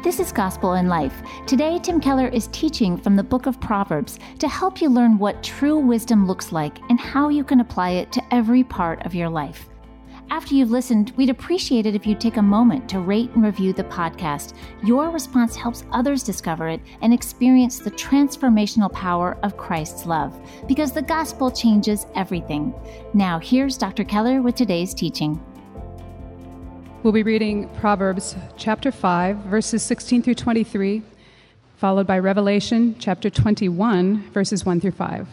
This is Gospel in Life. Today, Tim Keller is teaching from the book of Proverbs to help you learn what true wisdom looks like and how you can apply it to every part of your life. After you've listened, we'd appreciate it if you'd take a moment to rate and review the podcast. Your response helps others discover it and experience the transformational power of Christ's love, because the gospel changes everything. Now, here's Dr. Keller with today's teaching. We'll be reading Proverbs chapter 5, verses 16 through 23, followed by Revelation chapter 21, verses 1 through 5.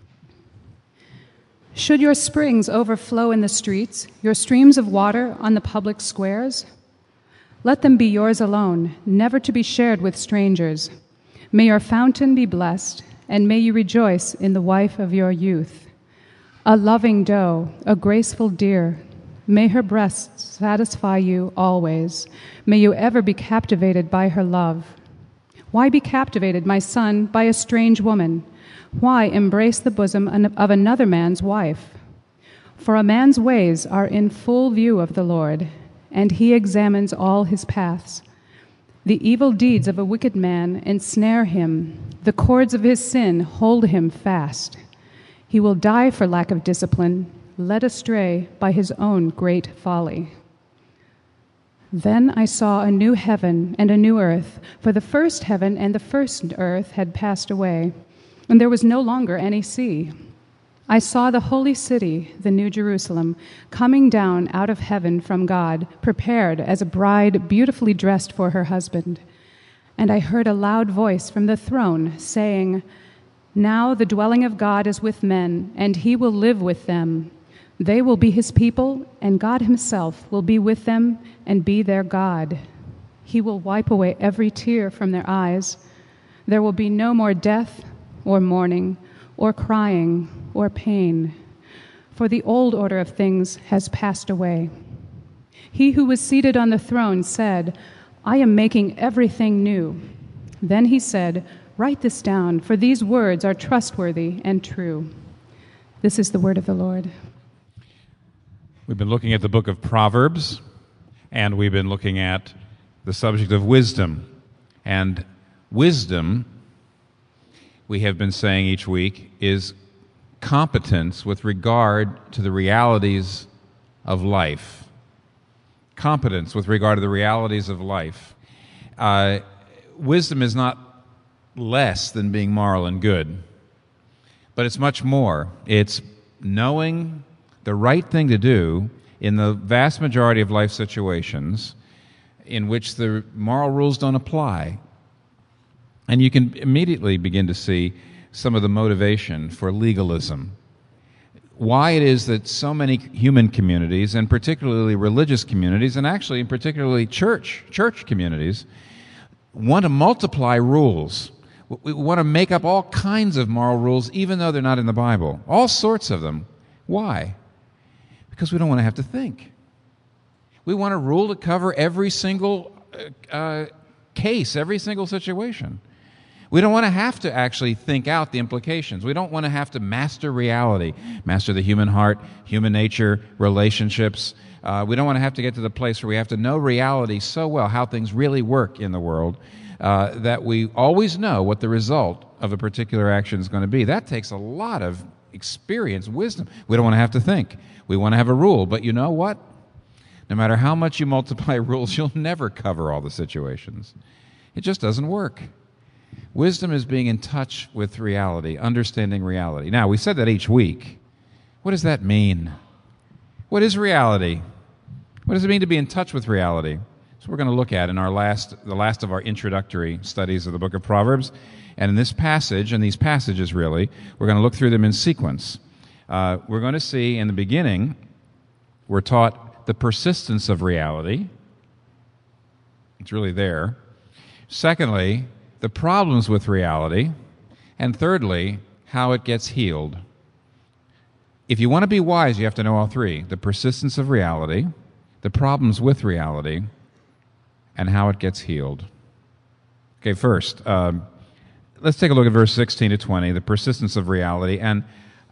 Should your springs overflow in the streets, your streams of water on the public squares? Let them be yours alone, never to be shared with strangers. May your fountain be blessed, and may you rejoice in the wife of your youth. A loving doe, a graceful deer, may her breasts satisfy you always. May you ever be captivated by her love. Why be captivated, my son, by a strange woman? Why embrace the bosom of another man's wife? For a man's ways are in full view of the Lord, and he examines all his paths. The evil deeds of a wicked man ensnare him. The cords of his sin hold him fast. He will die for lack of discipline, led astray by his own great folly. Then I saw a new heaven and a new earth, for the first heaven and the first earth had passed away, and there was no longer any sea. I saw the holy city, the New Jerusalem, coming down out of heaven from God, prepared as a bride beautifully dressed for her husband. And I heard a loud voice from the throne saying, "Now the dwelling of God is with men, and he will live with them. They will be his people, and God himself will be with them and be their God. He will wipe away every tear from their eyes. There will be no more death or mourning or crying or pain, for the old order of things has passed away." He who was seated on the throne said, "I am making everything new." Then he said, "Write this down, for these words are trustworthy and true." This is the word of the Lord. We've been looking at the book of Proverbs, and we've been looking at the subject of wisdom. And wisdom, we have been saying each week, is competence with regard to the realities of life. Competence with regard to the realities of life. Wisdom is not less than being moral and good, but it's much more. It's knowing the right thing to do in the vast majority of life situations in which the moral rules don't apply. And you can immediately begin to see some of the motivation for legalism. Why it is that so many human communities, and particularly religious communities, and actually particularly church communities, want to multiply rules. We want to make up all kinds of moral rules, even though they're not in the Bible. All sorts of them. Why? Because we don't want to have to think. We want a rule to cover every single case, every single situation. We don't want to have to actually think out the implications. We don't want to have to master reality, master the human heart, human nature, relationships. We don't want to have to get to the place where we have to know reality so well, how things really work in the world, that we always know what the result of a particular action is going to be. That takes a lot of experience, wisdom. We don't want to have to think. We want to have a rule. But you know what? No matter how much you multiply rules, you'll never cover all the situations. It just doesn't work. Wisdom is being in touch with reality, understanding reality. Now, we said that each week. What does that mean? What is reality? What does it mean to be in touch with reality? So we're going to look at in the last of our introductory studies of the book of Proverbs. And in this passage, and these passages really, we're going to look through them in sequence. We're going to see in the beginning, we're taught the persistence of reality. It's really there. Secondly, the problems with reality. And thirdly, how it gets healed. If you want to be wise, you have to know all three. The persistence of reality, the problems with reality, and how it gets healed. Okay, first, let's take a look at verse 16 to 20, the persistence of reality. And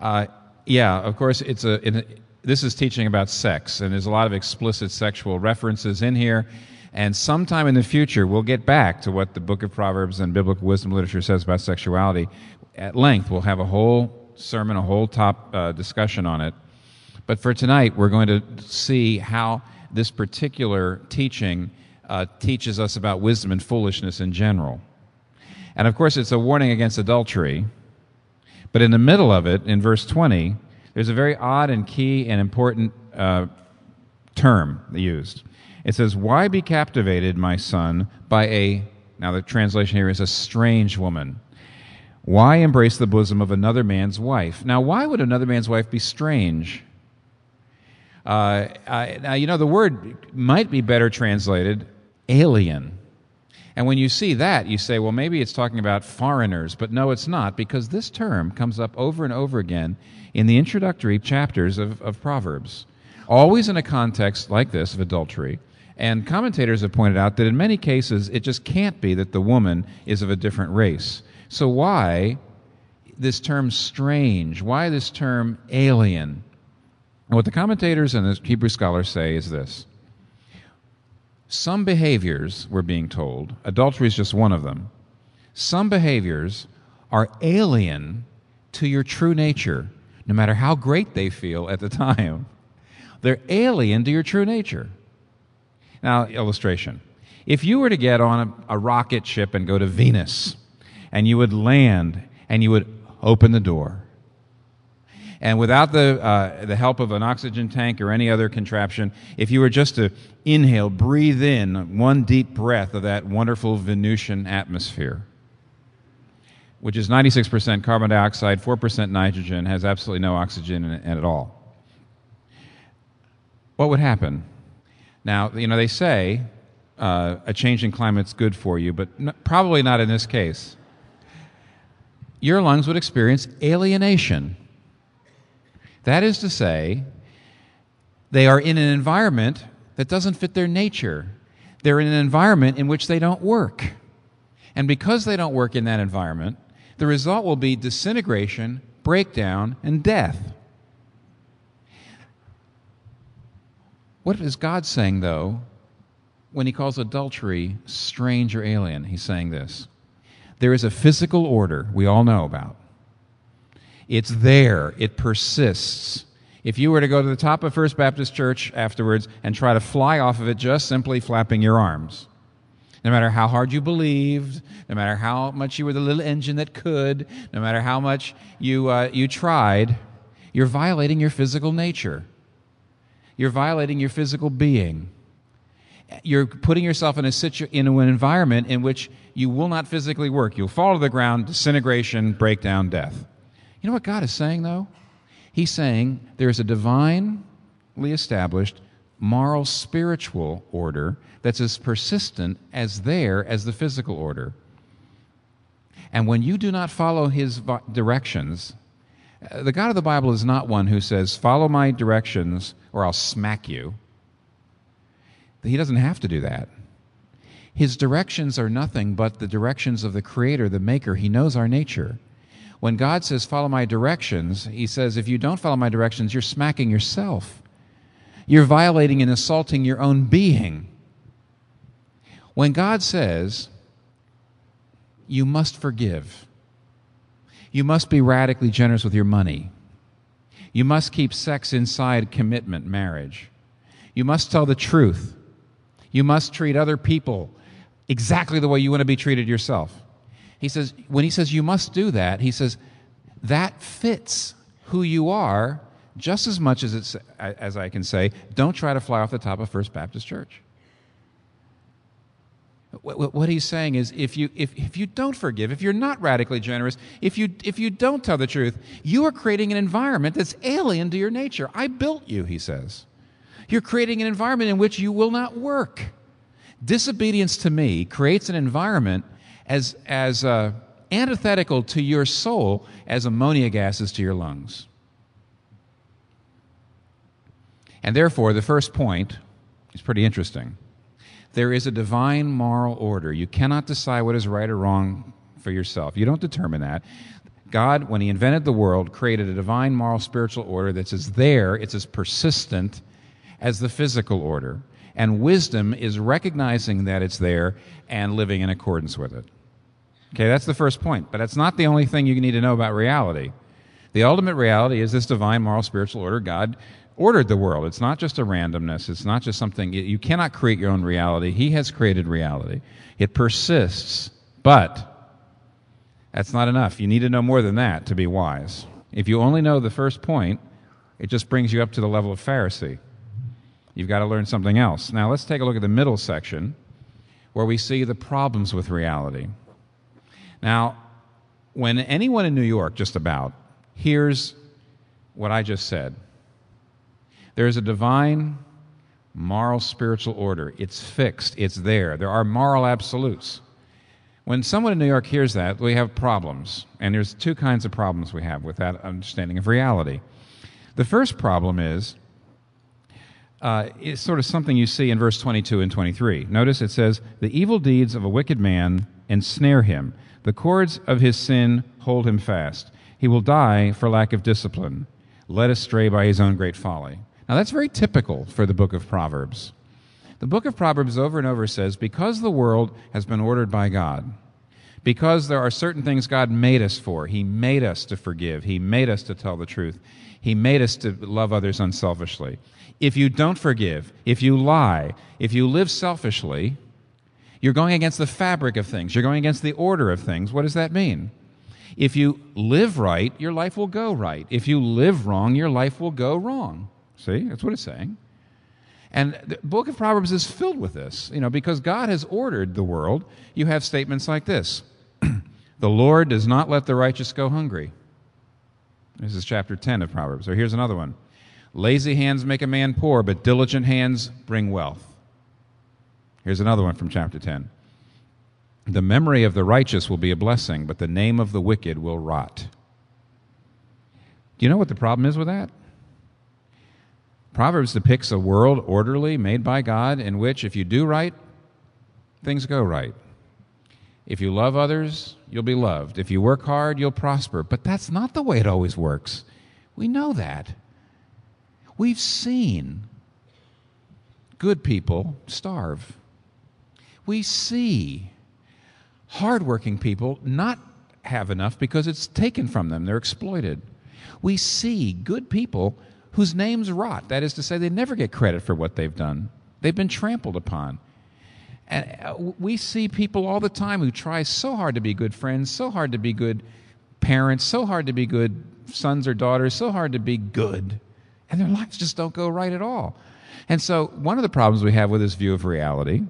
of course, this is teaching about sex, and there's a lot of explicit sexual references in here. And sometime in the future, we'll get back to what the book of Proverbs and biblical wisdom literature says about sexuality. At length, we'll have a whole sermon, a whole top discussion on it. But for tonight, we're going to see how this particular teaching teaches us about wisdom and foolishness in general. And of course, it's a warning against adultery. But in the middle of it, in verse 20, there's a very odd and key and important term used. It says, "Why be captivated, my son, by a," now the translation here is "a strange woman. Why embrace the bosom of another man's wife?" Now, why would another man's wife be strange? Now, you know, the word might be better translated alien. And when you see that, you say, well, maybe it's talking about foreigners. But no, it's not, because this term comes up over and over again in the introductory chapters of Proverbs, always in a context like this of adultery. And commentators have pointed out that in many cases, it just can't be that the woman is of a different race. So why this term strange? Why this term alien? And what the commentators and the Hebrew scholars say is this. Some behaviors, we're being told, adultery is just one of them, some behaviors are alien to your true nature, no matter how great they feel at the time. They're alien to your true nature. Now, illustration. If you were to get on a rocket ship and go to Venus, and you would land, and you would open the door, and without the help of an oxygen tank or any other contraption, if you were just to inhale, breathe in one deep breath of that wonderful Venusian atmosphere, which is 96% carbon dioxide, 4% nitrogen, has absolutely no oxygen in it at all, what would happen? Now, you know, they say a change in climate's good for you, but probably not in this case. Your lungs would experience alienation. That is to say, they are in an environment that doesn't fit their nature. They're in an environment in which they don't work. And because they don't work in that environment, the result will be disintegration, breakdown, and death. What is God saying, though, when he calls adultery strange or alien? He's saying this. There is a physical order we all know about. It's there. It persists. If you were to go to the top of First Baptist Church afterwards and try to fly off of it just simply flapping your arms, no matter how hard you believed, no matter how much you were the little engine that could, no matter how much you tried, you're violating your physical nature. You're violating your physical being. You're putting yourself in an environment in which you will not physically work. You'll fall to the ground, disintegration, breakdown, death. You know what God is saying, though? He's saying there is a divinely established moral, spiritual order that's as persistent as the physical order. And when you do not follow his directions, the God of the Bible is not one who says, follow my directions or I'll smack you. He doesn't have to do that. His directions are nothing but the directions of the Creator, the Maker. He knows our nature. When God says, follow my directions, he says, if you don't follow my directions, you're smacking yourself. You're violating and assaulting your own being. When God says, you must forgive, you must be radically generous with your money, you must keep sex inside commitment, marriage, you must tell the truth, you must treat other people exactly the way you want to be treated yourself. He says, when he says you must do that, he says that fits who you are just as much as I can say, don't try to fly off the top of First Baptist Church. What he's saying is if you don't forgive, if you're not radically generous, if you don't tell the truth, you are creating an environment that's alien to your nature. I built you, he says. You're creating an environment in which you will not work. Disobedience to me creates an environment as antithetical to your soul as ammonia gas is to your lungs. And therefore, the first point is pretty interesting. There is a divine moral order. You cannot decide what is right or wrong for yourself. You don't determine that. God, when he invented the world, created a divine moral spiritual order that's as there, it's as persistent as the physical order. And wisdom is recognizing that it's there and living in accordance with it. Okay, that's the first point. But that's not the only thing you need to know about reality. The ultimate reality is this divine moral spiritual order. God ordered the world. It's not just a randomness. It's not just something. You cannot create your own reality. He has created reality. It persists. But that's not enough. You need to know more than that to be wise. If you only know the first point, it just brings you up to the level of Pharisee. You've got to learn something else. Now let's take a look at the middle section where we see the problems with reality. Now, when anyone in New York, just about, hears what I just said, there is a divine, moral, spiritual order. It's fixed. It's there. There are moral absolutes. When someone in New York hears that, we have problems. And there's two kinds of problems we have with that understanding of reality. The first problem is it's sort of something you see in verse 22 and 23. Notice it says, "The evil deeds of a wicked man ensnare him. The cords of his sin hold him fast. He will die for lack of discipline, led astray by his own great folly." Now that's very typical for the book of Proverbs. The book of Proverbs over and over says, because the world has been ordered by God, because there are certain things God made us for, He made us to forgive, He made us to tell the truth, He made us to love others unselfishly. If you don't forgive, if you lie, if you live selfishly, you're going against the fabric of things. You're going against the order of things. What does that mean? If you live right, your life will go right. If you live wrong, your life will go wrong. See? That's what it's saying. And the book of Proverbs is filled with this. Because God has ordered the world, you have statements like this. The Lord does not let the righteous go hungry. This is chapter 10 of Proverbs. Or here's another one. Lazy hands make a man poor, but diligent hands bring wealth. Here's another one from chapter 10. The memory of the righteous will be a blessing, but the name of the wicked will rot. Do you know what the problem is with that? Proverbs depicts a world orderly, made by God, in which if you do right, things go right. If you love others, you'll be loved. If you work hard, you'll prosper. But that's not the way it always works. We know that. We've seen good people starve. We see hardworking people not have enough because it's taken from them. They're exploited. We see good people whose names rot. That is to say, they never get credit for what they've done. They've been trampled upon. And we see people all the time who try so hard to be good friends, so hard to be good parents, so hard to be good sons or daughters, so hard to be good, and their lives just don't go right at all. And so one of the problems we have with this view of reality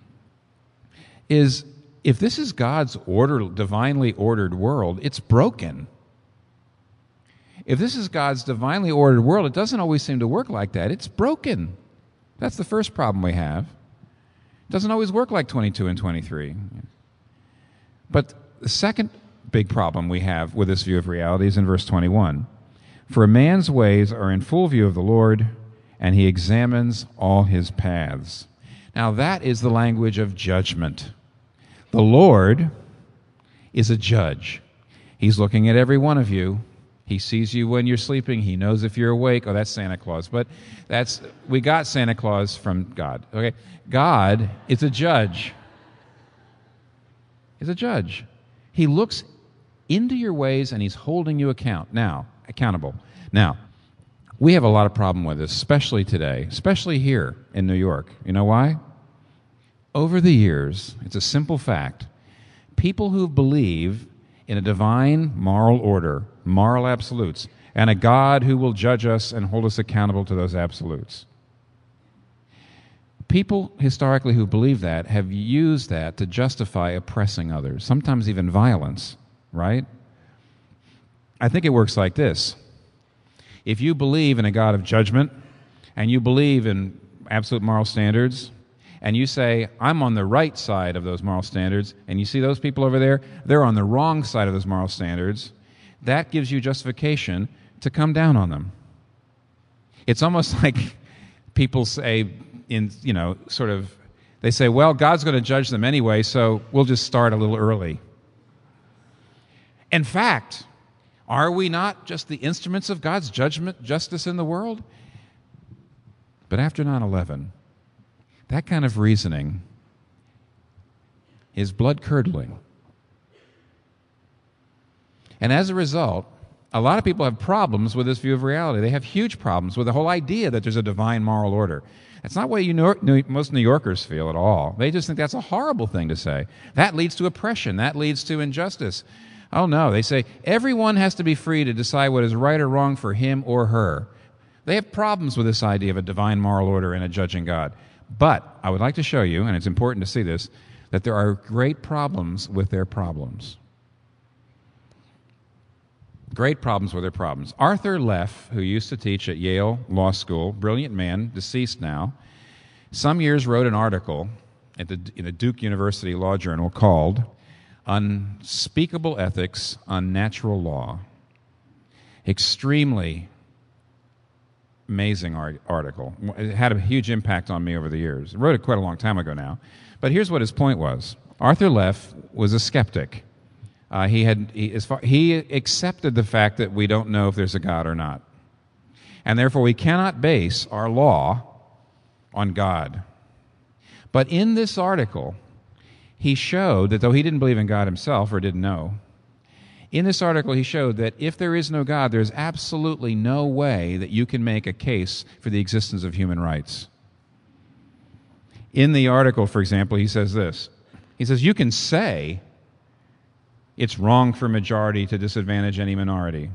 is if this is God's divinely ordered world, it's broken. If this is God's divinely ordered world, it doesn't always seem to work like that. It's broken. That's the first problem we have. It doesn't always work like 22 and 23. But the second big problem we have with this view of reality is in verse 21. For a man's ways are in full view of the Lord, and he examines all his paths. Now that is the language of judgment. The Lord is a judge. He's looking at every one of you. He sees you when you're sleeping. He knows if you're awake. Oh, that's Santa Claus. But we got Santa Claus from God. Okay? God is a judge. He's a judge. He looks into your ways and He's holding you accountable. Now, we have a lot of problem with this, especially today, especially here in New York. You know why? Over the years, it's a simple fact, people who believe in a divine moral order, moral absolutes, and a God who will judge us and hold us accountable to those absolutes. People historically who believe that have used that to justify oppressing others, sometimes even violence, right? I think it works like this. If you believe in a God of judgment and you believe in absolute moral standards, and you say, I'm on the right side of those moral standards, and you see those people over there, they're on the wrong side of those moral standards, that gives you justification to come down on them. It's almost like people say, they say, well, God's going to judge them anyway, so we'll just start a little early. In fact, are we not just the instruments of God's justice in the world? But after 9/11, That kind of reasoning is blood-curdling. And as a result, a lot of people have problems with this view of reality. They have huge problems with the whole idea that there's a divine moral order. That's not what most New Yorkers feel at all. They just think that's a horrible thing to say. That leads to oppression. That leads to injustice. Oh, no. They say everyone has to be free to decide what is right or wrong for him or her. They have problems with this idea of a divine moral order and a judging God. But I would like to show you, and it's important to see this, that there are great problems with their problems. Great problems with their problems. Arthur Leff, who used to teach at Yale Law School, brilliant man, deceased now, some years wrote an article in the Duke University Law Journal called Unspeakable Ethics on Natural Law. Extremely amazing article. It had a huge impact on me over the years. I wrote it quite a long time ago now. But here's what his point was. Arthur Leff was a skeptic. He accepted the fact that we don't know if there's a God or not. And therefore we cannot base our law on God. But in this article, he showed that though he didn't believe in God himself or didn't know, in this article he showed that if there is no God, there's absolutely no way that you can make a case for the existence of human rights. In the article, for example, he says this. He says, you can say it's wrong for majority to disadvantage any minority.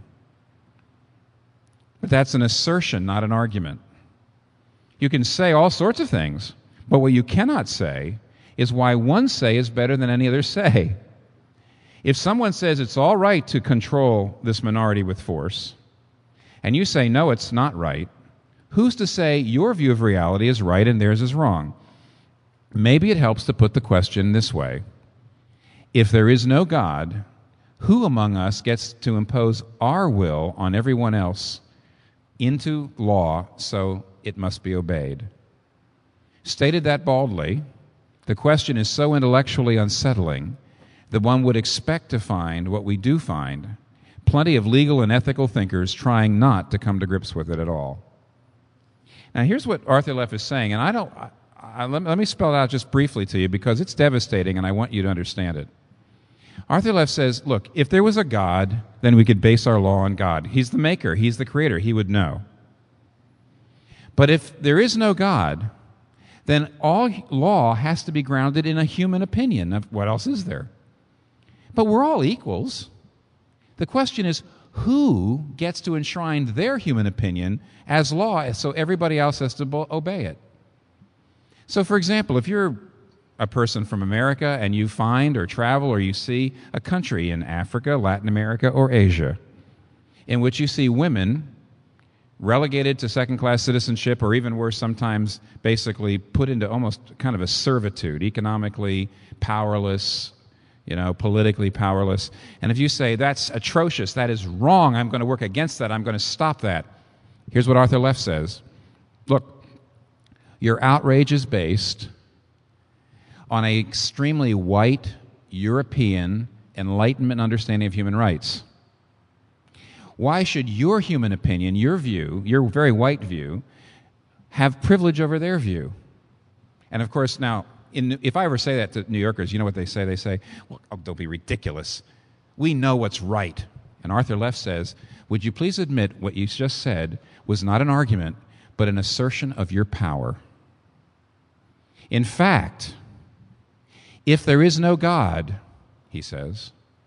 But that's an assertion, not an argument. You can say all sorts of things, but what you cannot say is why one say is better than any other say. If someone says it's all right to control this minority with force, and you say, no, it's not right, who's to say your view of reality is right and theirs is wrong? Maybe it helps to put the question this way. If there is no God, who among us gets to impose our will on everyone else into law so it must be obeyed? Stated that baldly, the question is so intellectually unsettling that one would expect to find what we do find, plenty of legal and ethical thinkers trying not to come to grips with it at all. Now here's what Arthur Leff is saying, and let me spell it out just briefly to you because it's devastating and I want you to understand it. Arthur Leff says, look, if there was a God, then we could base our law on God. He's the maker, he's the creator, he would know. But if there is no God, then all law has to be grounded in a human opinion. What else is there? But we're all equals. The question is, who gets to enshrine their human opinion as law so everybody else has to obey it? So, for example, if you're a person from America and you find or travel or you see a country in Africa, Latin America, or Asia in which you see women relegated to second-class citizenship or even worse, sometimes basically put into almost kind of a servitude, economically powerless, politically powerless. And if you say, that's atrocious, that is wrong, I'm going to work against that, I'm going to stop that. Here's what Arthur Leff says. Look, your outrage is based on an extremely white, European, Enlightenment understanding of human rights. Why should your human opinion, your view, your very white view, have privilege over their view? And of course, now, if I ever say that to New Yorkers, you know what they say? They say, well, don't be ridiculous. We know what's right. And Arthur Leff says, would you please admit what you just said was not an argument, but an assertion of your power? In fact, if there is no God, he says,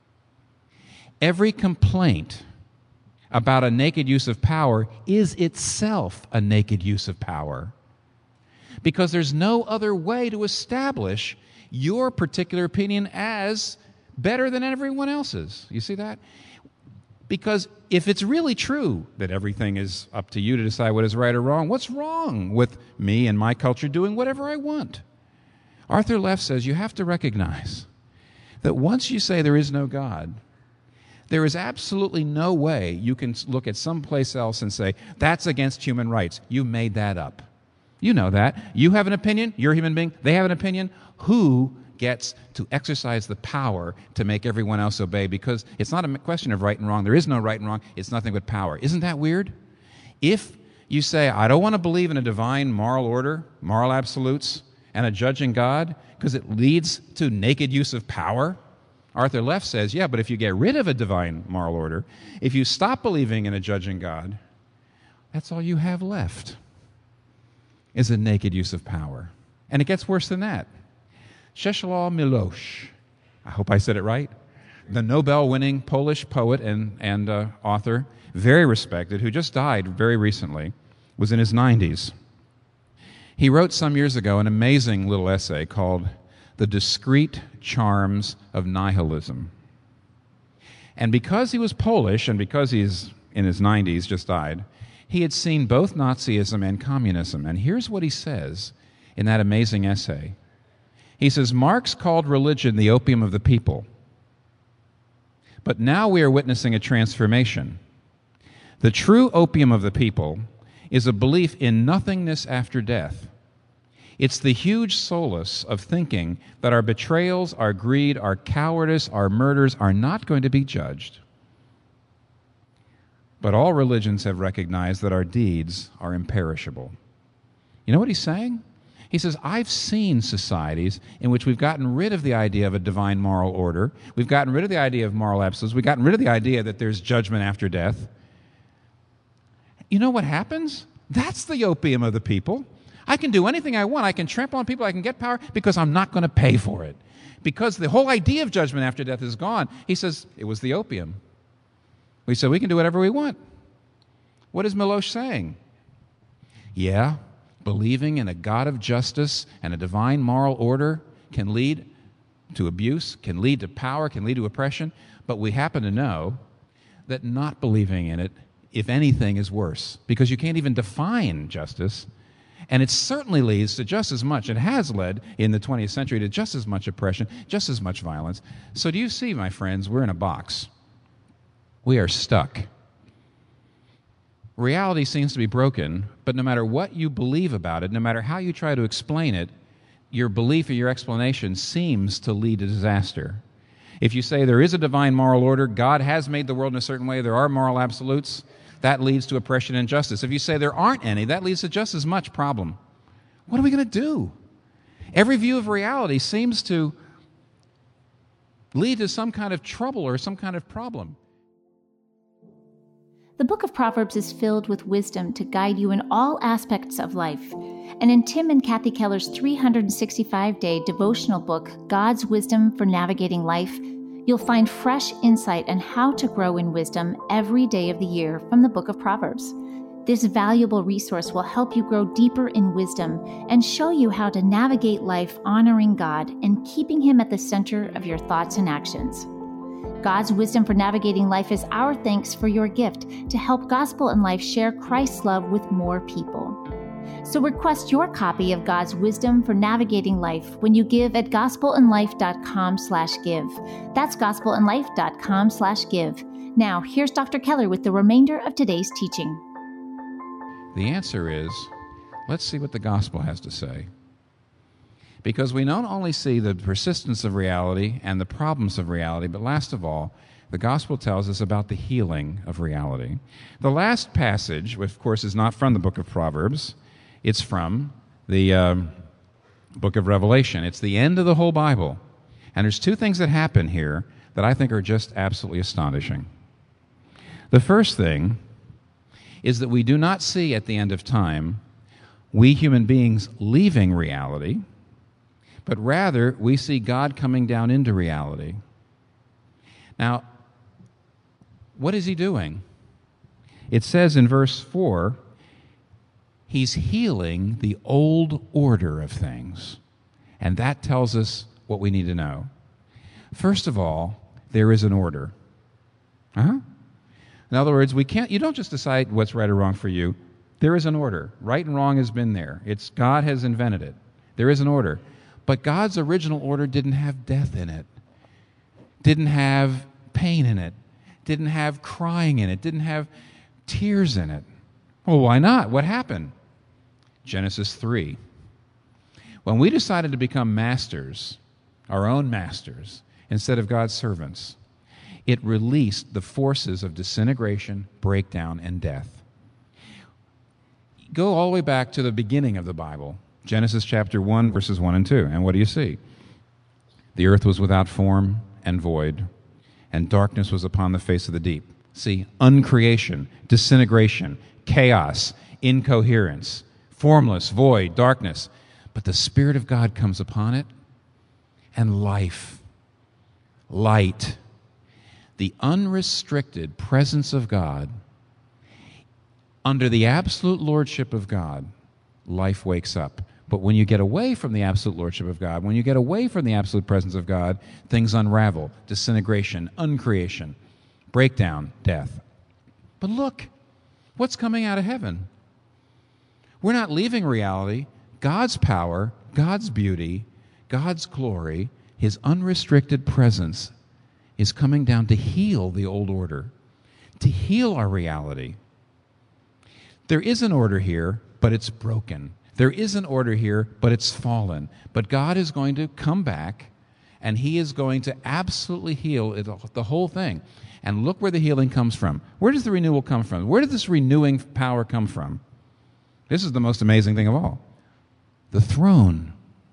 every complaint about a naked use of power is itself a naked use of power. Because there's no other way to establish your particular opinion as better than everyone else's. You see that? Because if it's really true that everything is up to you to decide what is right or wrong, what's wrong with me and my culture doing whatever I want? Arthur Leff says you have to recognize that once you say there is no God, there is absolutely no way you can look at someplace else and say, that's against human rights. You made that up. You know that. You have an opinion. You're a human being. They have an opinion. Who gets to exercise the power to make everyone else obey? Because it's not a question of right and wrong. There is no right and wrong. It's nothing but power. Isn't that weird? If you say, I don't want to believe in a divine moral order, moral absolutes, and a judging God because it leads to naked use of power? Arthur Leff says, yeah, but if you get rid of a divine moral order, if you stop believing in a judging God, that's all you have left is a naked use of power. And it gets worse than that. Czesław Miłosz, I hope I said it right, the Nobel-winning Polish poet and author, very respected, who just died very recently, was in his 90s. He wrote some years ago an amazing little essay called The Discreet Charms of Nihilism. And because he was Polish, and because he's in his 90s, just died, he had seen both Nazism and communism. And here's what he says in that amazing essay. He says, Marx called religion the opium of the people. But now we are witnessing a transformation. The true opium of the people is a belief in nothingness after death. It's the huge solace of thinking that our betrayals, our greed, our cowardice, our murders are not going to be judged. But all religions have recognized that our deeds are imperishable. You know what he's saying? He says, I've seen societies in which we've gotten rid of the idea of a divine moral order. We've gotten rid of the idea of moral absolutes. We've gotten rid of the idea that there's judgment after death. You know what happens? That's the opium of the people. I can do anything I want. I can trample on people. I can get power because I'm not going to pay for it. Because the whole idea of judgment after death is gone. He says, it was the opium. We said, we can do whatever we want. What is Miłosz saying? Yeah, believing in a God of justice and a divine moral order can lead to abuse, can lead to power, can lead to oppression, but we happen to know that not believing in it, if anything, is worse, because you can't even define justice, and it certainly leads to just as much, it has led in the 20th century to just as much oppression, just as much violence. So do you see, my friends, we're in a box. We are stuck. Reality seems to be broken, but no matter what you believe about it, no matter how you try to explain it, your belief or your explanation seems to lead to disaster. If you say there is a divine moral order, God has made the world in a certain way, there are moral absolutes, that leads to oppression and injustice. If you say there aren't any, that leads to just as much problem. What are we going to do? Every view of reality seems to lead to some kind of trouble or some kind of problem. The book of Proverbs is filled with wisdom to guide you in all aspects of life. And in Tim and Kathy Keller's 365-day devotional book, God's Wisdom for Navigating Life, you'll find fresh insight on how to grow in wisdom every day of the year from the book of Proverbs. This valuable resource will help you grow deeper in wisdom and show you how to navigate life honoring God and keeping Him at the center of your thoughts and actions. God's Wisdom for Navigating Life is our thanks for your gift to help Gospel in Life share Christ's love with more people. So request your copy of God's Wisdom for Navigating Life when you give at gospelinlife.com/give. That's gospelinlife.com/give. Now, here's Dr. Keller with the remainder of today's teaching. The answer is, let's see what the gospel has to say. Because we not only see the persistence of reality and the problems of reality, but last of all, the gospel tells us about the healing of reality. The last passage, which of course is not from the book of Proverbs, it's from the book of Revelation. It's the end of the whole Bible. And there's two things that happen here that I think are just absolutely astonishing. The first thing is that we do not see at the end of time we human beings leaving reality, but rather we see God coming down into reality. Now, what is He doing? It says in verse 4, He's healing the old order of things. And that tells us what we need to know. First of all, there is an order. In other words, you don't just decide what's right or wrong for you. There is an order. Right and wrong has been there. God has invented it. There is an order. But God's original order didn't have death in it, didn't have pain in it, didn't have crying in it, didn't have tears in it. Well, why not? What happened? Genesis 3. When we decided to become masters, our own masters, instead of God's servants, it released the forces of disintegration, breakdown, and death. Go all the way back to the beginning of the Bible, Genesis chapter 1, verses 1 and 2. And what do you see? The earth was without form and void, and darkness was upon the face of the deep. See, uncreation, disintegration, chaos, incoherence, formless, void, darkness. But the Spirit of God comes upon it, and life, light, the unrestricted presence of God, under the absolute lordship of God, life wakes up. But when you get away from the absolute lordship of God, when you get away from the absolute presence of God, things unravel, disintegration, uncreation, breakdown, death. But look, what's coming out of heaven? We're not leaving reality. God's power, God's beauty, God's glory, His unrestricted presence is coming down to heal the old order, to heal our reality. There is an order here, but it's broken. There is an order here, but it's fallen. But God is going to come back, and He is going to absolutely heal the whole thing. And look where the healing comes from. Where does the renewal come from? Where does this renewing power come from? This is the most amazing thing of all. The throne.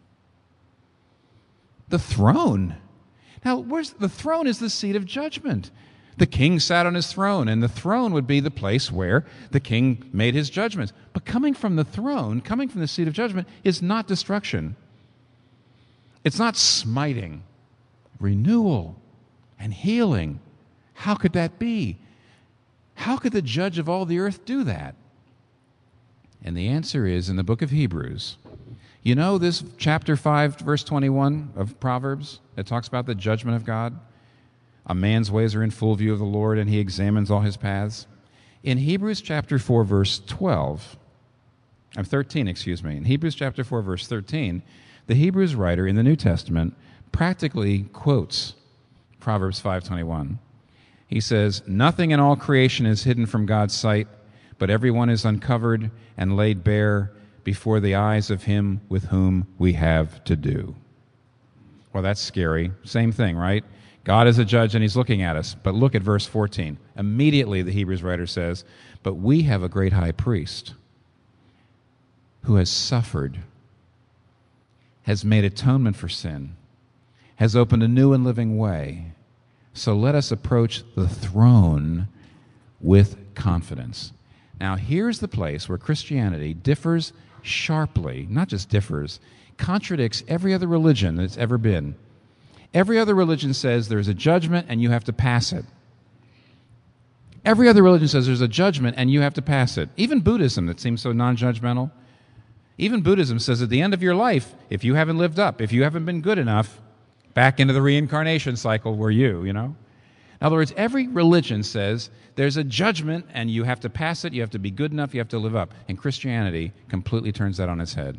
The throne. Now, the throne is the seat of judgment. The king sat on his throne, and the throne would be the place where the king made his judgments. But coming from the throne, coming from the seat of judgment, is not destruction. It's not smiting. Renewal and healing. How could that be? How could the judge of all the earth do that? And the answer is in the book of Hebrews. You know this chapter 5, verse 21 of Proverbs that talks about the judgment of God? A man's ways are in full view of the Lord, and he examines all his paths. In Hebrews chapter 4, verse 13, in Hebrews chapter 4, verse 13, the Hebrews writer in the New Testament practically quotes Proverbs 5:21. He says, "Nothing in all creation is hidden from God's sight, but everyone is uncovered and laid bare before the eyes of Him with whom we have to do." Well, that's scary. Same thing, right? God is a judge and He's looking at us. But look at verse 14. Immediately the Hebrews writer says, "But we have a great high priest who has suffered, has made atonement for sin, has opened a new and living way. So let us approach the throne with confidence." Now here's the place where Christianity differs sharply, not just differs, contradicts every other religion that's ever been. Every other religion says there's a judgment and you have to pass it. Every other religion says there's a judgment and you have to pass it. Even Buddhism, that seems so non-judgmental, even Buddhism says at the end of your life, if you haven't lived up, if you haven't been good enough, back into the reincarnation cycle were you know. In other words, every religion says there's a judgment and you have to pass it, you have to be good enough, you have to live up. And Christianity completely turns that on its head.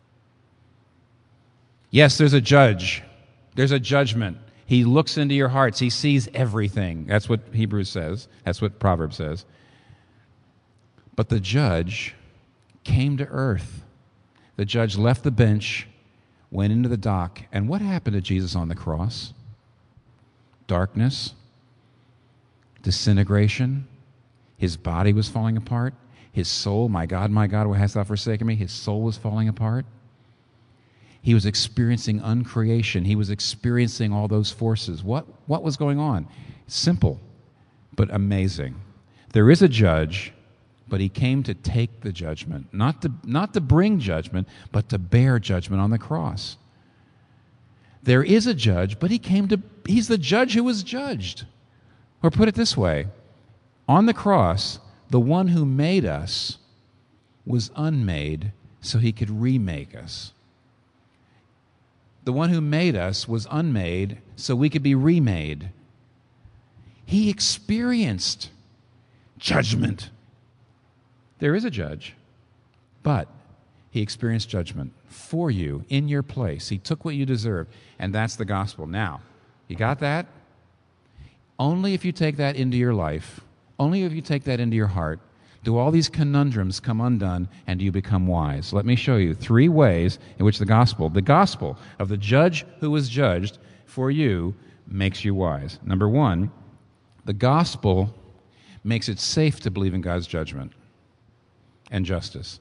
Yes, there's a judge. There's a judgment. He looks into your hearts. He sees everything. That's what Hebrews says. That's what Proverbs says. But the judge came to earth. The judge left the bench, went into the dock, and what happened to Jesus on the cross? Darkness, disintegration. His body was falling apart. His soul, my God, why hast thou forsaken me? His soul was falling apart. He was experiencing uncreation. He was experiencing all those forces. What was going on? Simple, but amazing. There is a judge, but He came to take the judgment. Not to bring judgment, but to bear judgment on the cross. There is a judge, but He's the judge who was judged. Or put it this way, on the cross, the one who made us was unmade so He could remake us. The one who made us was unmade so we could be remade. He experienced judgment. There is a judge, but He experienced judgment for you in your place. He took what you deserved, and that's the gospel. Now, you got that? Only if you take that into your life, only if you take that into your heart, do all these conundrums come undone and do you become wise. Let me show you 3 ways in which the gospel of the judge who was judged for you makes you wise. Number 1, the gospel makes it safe to believe in God's judgment and justice.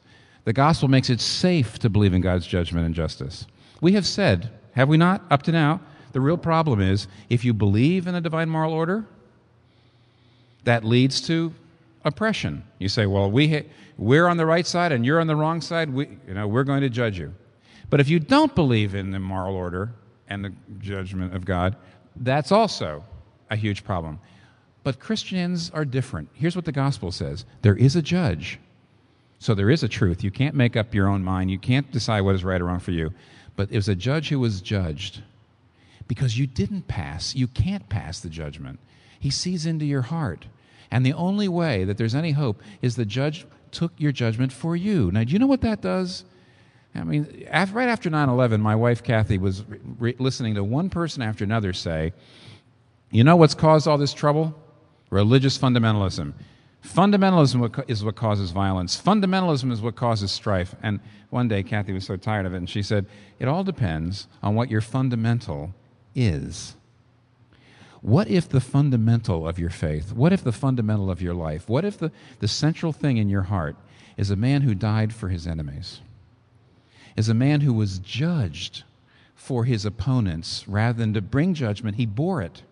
The gospel makes it safe to believe in God's judgment and justice. We have said, have we not, up to now, the real problem is if you believe in a divine moral order, that leads to oppression. You say, well, we're on the right side and you're on the wrong side, we're going to judge you. But if you don't believe in the moral order and the judgment of God, that's also a huge problem. But Christians are different. Here's what the gospel says. There is a judge. So there is a truth. You can't make up your own mind. You can't decide what is right or wrong for you. But it was a judge who was judged because you didn't pass. You can't pass the judgment. He sees into your heart. And the only way that there's any hope is the judge took your judgment for you. Now, do you know what that does? I mean, right after 9/11, my wife Kathy was listening to one person after another say, you know what's caused all this trouble? Religious fundamentalism. Fundamentalism is what causes violence. Fundamentalism is what causes strife. And one day, Kathy was so tired of it, and she said, it all depends on what your fundamental is. What if the fundamental of your faith, what if the fundamental of your life, what if the central thing in your heart is a man who died for his enemies, is a man who was judged for his opponents rather than to bring judgment, he bore it.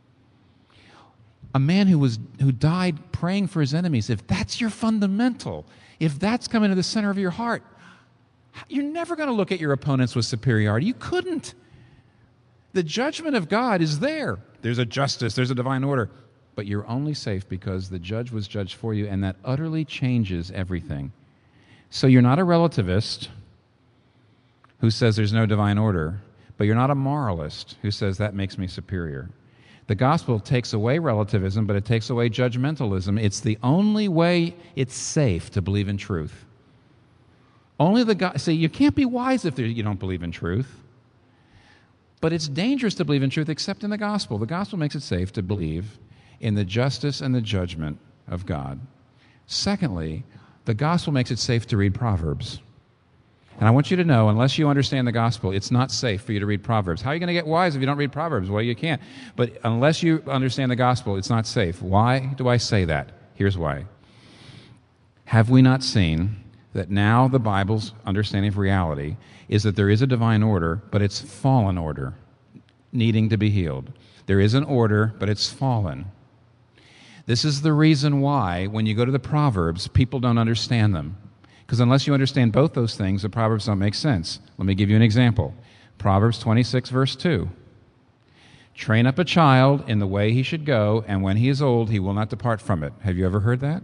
A man who died praying for his enemies, if that's your fundamental, if that's coming to the center of your heart, you're never going to look at your opponents with superiority. You couldn't. The judgment of God is there. There's a justice, there's a divine order. But you're only safe because the judge was judged for you, and that utterly changes everything. So you're not a relativist who says there's no divine order, but you're not a moralist who says that makes me superior. The gospel takes away relativism, but it takes away judgmentalism. It's the only way it's safe to believe in truth. See, you can't be wise if you don't believe in truth. But it's dangerous to believe in truth except in the gospel. The gospel makes it safe to believe in the justice and the judgment of God. Secondly, the gospel makes it safe to read Proverbs. And I want you to know, unless you understand the gospel, it's not safe for you to read Proverbs. How are you going to get wise if you don't read Proverbs? Well, you can't. But unless you understand the gospel, it's not safe. Why do I say that? Here's why. Have we not seen that now the Bible's understanding of reality is that there is a divine order, but it's fallen order, needing to be healed. There is an order, but it's fallen. This is the reason why, when you go to the Proverbs, people don't understand them. Because unless you understand both those things, the Proverbs don't make sense. Let me give you an example. Proverbs 26, verse 2. Train up a child in the way he should go, and when he is old, he will not depart from it. Have you ever heard that?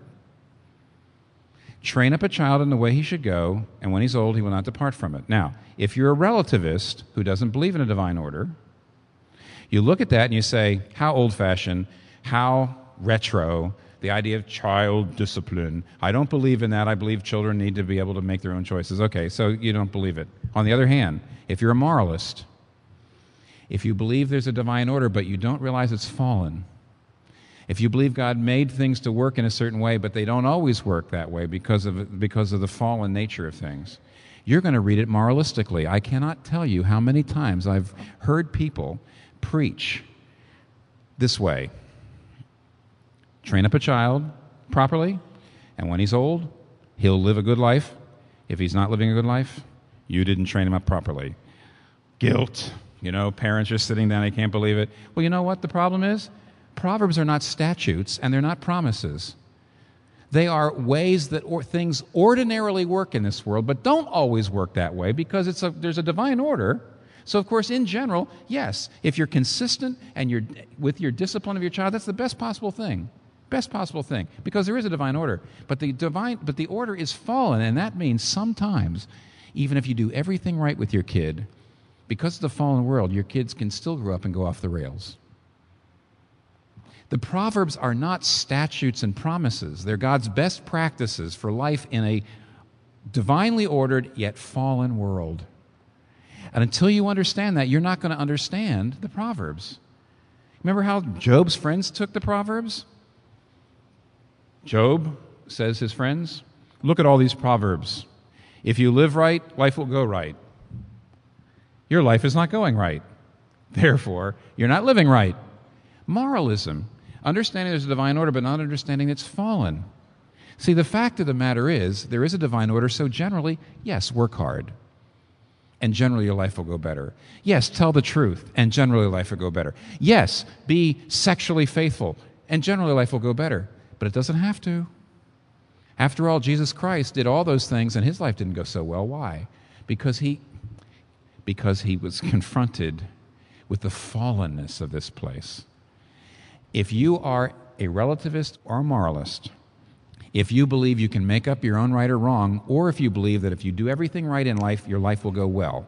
Train up a child in the way he should go, and when he's old, he will not depart from it. Now, if you're a relativist who doesn't believe in a divine order, you look at that and you say, how old-fashioned, how retro, the idea of child discipline. I don't believe in that. I believe children need to be able to make their own choices. Okay, so you don't believe it. On the other hand, if you're a moralist, if you believe there's a divine order but you don't realize it's fallen, if you believe God made things to work in a certain way, but they don't always work that way because of the fallen nature of things, you're going to read it moralistically. I cannot tell you how many times I've heard people preach this way. Train up a child properly, and when he's old, he'll live a good life. If he's not living a good life, you didn't train him up properly. Guilt. Parents are sitting down, they can't believe it. Well, you know what the problem is? Proverbs are not statutes, and they're not promises. They are ways that things ordinarily work in this world, but don't always work that way because there's a divine order. So, of course, in general, yes, if you're consistent and with your discipline of your child, that's the best possible thing. Best possible thing, because there is a divine order. But the order is fallen, and that means sometimes, even if you do everything right with your kid, because of the fallen world, your kids can still grow up and go off the rails. The Proverbs are not statutes and promises. They're God's best practices for life in a divinely ordered yet fallen world. And until you understand that, you're not going to understand the Proverbs. Remember how Job's friends took the Proverbs? Job says his friends, look at all these Proverbs. If you live right, life will go right. Your life is not going right. Therefore, you're not living right. Moralism. Understanding there's a divine order, but not understanding it's fallen. See, the fact of the matter is, there is a divine order, so generally, yes, work hard, and generally your life will go better. Yes, tell the truth, and generally life will go better. Yes, be sexually faithful, and generally life will go better. But it doesn't have to. After all, Jesus Christ did all those things, and his life didn't go so well. Why? Because he was confronted with the fallenness of this place. If you are a relativist or a moralist, if you believe you can make up your own right or wrong, or if you believe that if you do everything right in life, your life will go well,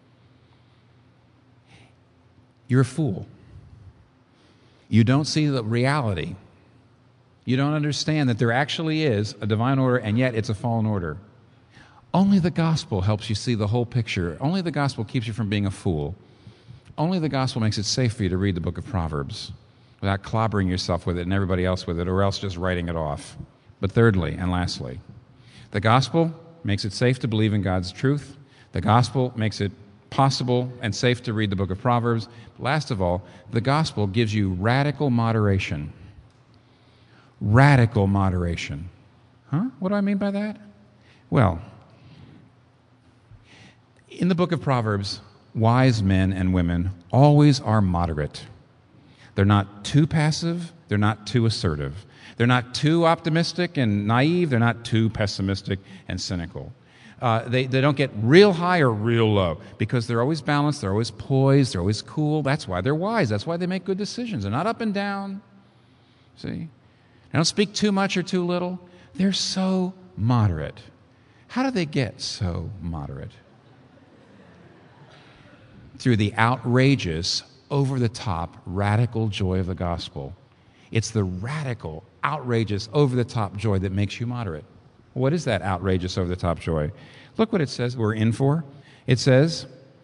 you're a fool. You don't see the reality. You don't understand that there actually is a divine order, and yet it's a fallen order. Only the gospel helps you see the whole picture. Only the gospel keeps you from being a fool. Only the gospel makes it safe for you to read the book of Proverbs without clobbering yourself with it and everybody else with it, or else just writing it off. But thirdly and lastly, the gospel makes it safe to believe in God's truth. The gospel makes it possible and safe to read the book of Proverbs. Last of all, the gospel gives you radical moderation. Radical moderation. What do I mean by that? Well, in the book of Proverbs, wise men and women always are moderate. They're not too passive. They're not too assertive. They're not too optimistic and naive. They're not too pessimistic and cynical. They don't get real high or real low because they're always balanced. They're always poised. They're always cool. That's why they're wise. That's why they make good decisions. They're not up and down. See? They don't speak too much or too little. They're so moderate. How do they get so moderate? Through the outrageous, over-the-top, radical joy of the gospel. It's the radical, outrageous, over-the-top joy that makes you moderate. What is that outrageous, over-the-top joy? Look what it says we're in for. It says,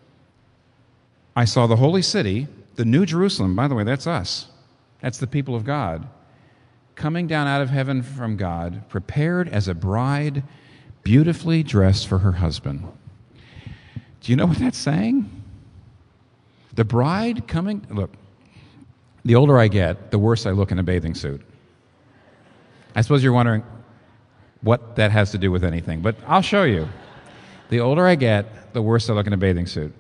I saw the holy city, the New Jerusalem. By the way, that's us. That's the people of God. Coming down out of heaven from God, prepared as a bride, beautifully dressed for her husband. Do you know what that's saying? The bride coming... Look, the older I get, the worse I look in a bathing suit. I suppose you're wondering what that has to do with anything, but I'll show you. The older I get, the worse I look in a bathing suit.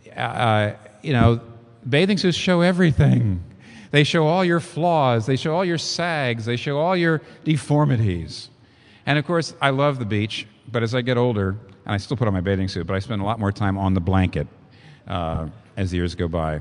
Bathing suits show everything. They show all your flaws. They show all your sags. They show all your deformities. And of course, I love the beach, but as I get older, and I still put on my bathing suit, but I spend a lot more time on the blanket as the years go by.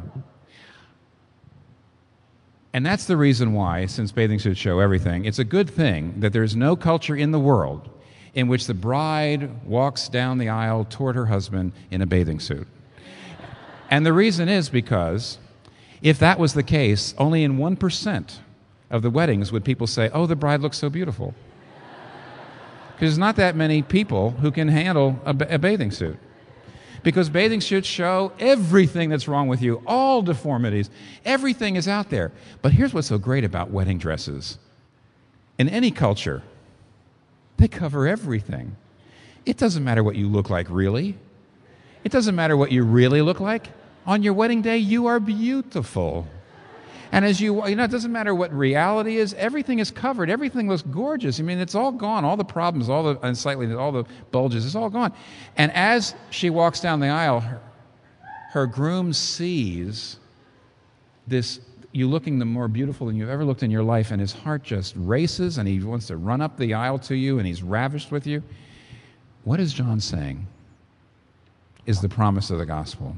And that's the reason why, since bathing suits show everything, it's a good thing that there's no culture in the world in which the bride walks down the aisle toward her husband in a bathing suit. And the reason is because if that was the case, only in 1% of the weddings would people say, oh, the bride looks so beautiful. Because there's not that many people who can handle a bathing suit. Because bathing suits show everything that's wrong with you, all deformities. Everything is out there. But here's what's so great about wedding dresses. In any culture, they cover everything. It doesn't matter what you look like, really. It doesn't matter what you really look like. On your wedding day, you are beautiful. And as it doesn't matter what reality is, everything is covered. Everything looks gorgeous. I mean, it's all gone. All the problems, all the unsightliness, all the bulges, it's all gone. And as she walks down the aisle, her groom sees this, you looking the more beautiful than you've ever looked in your life, and his heart just races, and he wants to run up the aisle to you, and he's ravished with you. What is John saying is the promise of the gospel.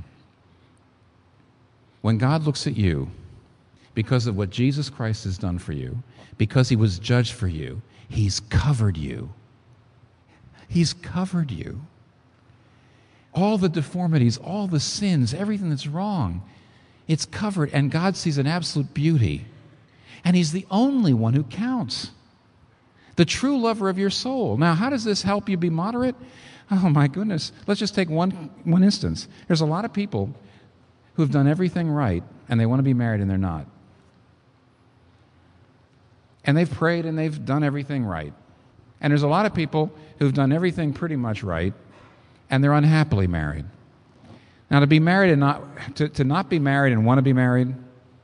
When God looks at you, because of what Jesus Christ has done for you, because he was judged for you, he's covered you. He's covered you. All the deformities, all the sins, everything that's wrong, it's covered, and God sees an absolute beauty. And he's the only one who counts. The true lover of your soul. Now, how does this help you be moderate? Oh, my goodness. Let's just take one instance. There's a lot of people who've done everything right, and they want to be married, and they're not. And they've prayed, and they've done everything right. And there's a lot of people who've done everything pretty much right, and they're unhappily married. Now, to be married and not be married and want to be married,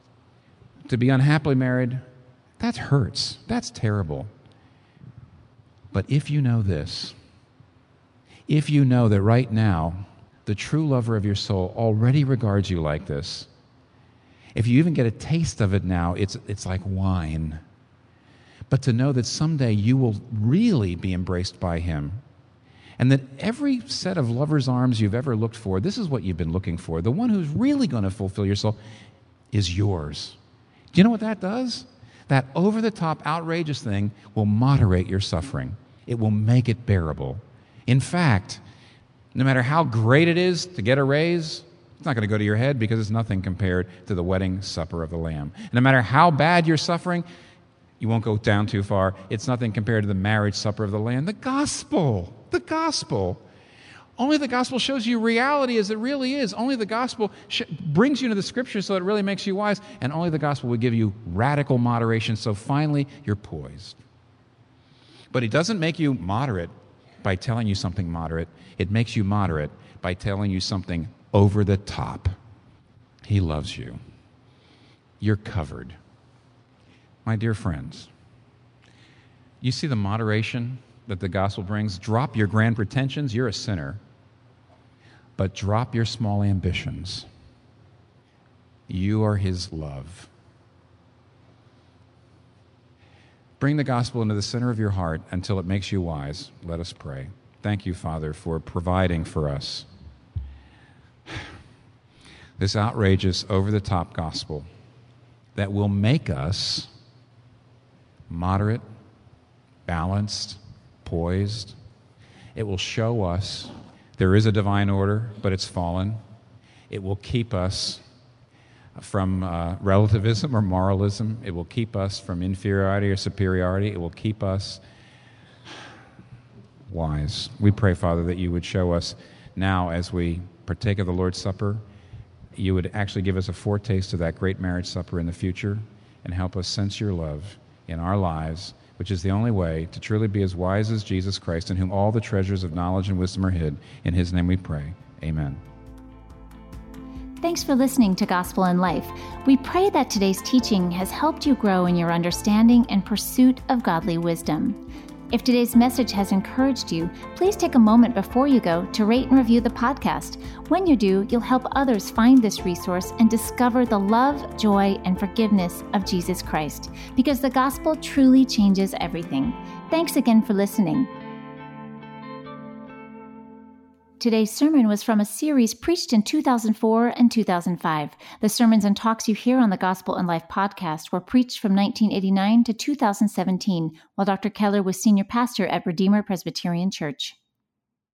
to be unhappily married, that hurts. That's terrible. But if you know this, if you know that right now the true lover of your soul already regards you like this, if you even get a taste of it now, it's like wine. But to know that someday you will really be embraced by him, and that every set of lover's arms you've ever looked for, this is what you've been looking for. The one who's really going to fulfill your soul is yours. Do you know what that does? That over-the-top, outrageous thing will moderate your suffering. It will make it bearable. In fact, no matter how great it is to get a raise, it's not going to go to your head because it's nothing compared to the wedding supper of the Lamb. And no matter how bad you're suffering, you won't go down too far. It's nothing compared to the marriage supper of the Lamb. The gospel. The gospel. Only the gospel shows you reality as it really is. Only the gospel brings you into the scriptures so it really makes you wise. And only the gospel will give you radical moderation so finally you're poised. But it doesn't make you moderate by telling you something moderate. It makes you moderate by telling you something over the top. He loves you. You're covered. My dear friends, you see the moderation that the gospel brings? Drop your grand pretensions. You're a sinner. But drop your small ambitions. You are his love. Bring the gospel into the center of your heart until it makes you wise. Let us pray. Thank you, Father, for providing for us this outrageous, over-the-top gospel that will make us moderate, balanced, poised. It will show us there is a divine order, but it's fallen. It will keep us from relativism or moralism. It will keep us from inferiority or superiority. It will keep us wise. We pray, Father, that you would show us now as we partake of the Lord's Supper, you would actually give us a foretaste of that great marriage supper in the future and help us sense your love in our lives, which is the only way to truly be as wise as Jesus Christ, in whom all the treasures of knowledge and wisdom are hid. In his name we pray. Amen. Thanks for listening to Gospel in Life. We pray that today's teaching has helped you grow in your understanding and pursuit of godly wisdom. If today's message has encouraged you, please take a moment before you go to rate and review the podcast. When you do, you'll help others find this resource and discover the love, joy, and forgiveness of Jesus Christ, because the gospel truly changes everything. Thanks again for listening. Today's sermon was from a series preached in 2004 and 2005. The sermons and talks you hear on the Gospel in Life podcast were preached from 1989 to 2017, while Dr. Keller was senior pastor at Redeemer Presbyterian Church.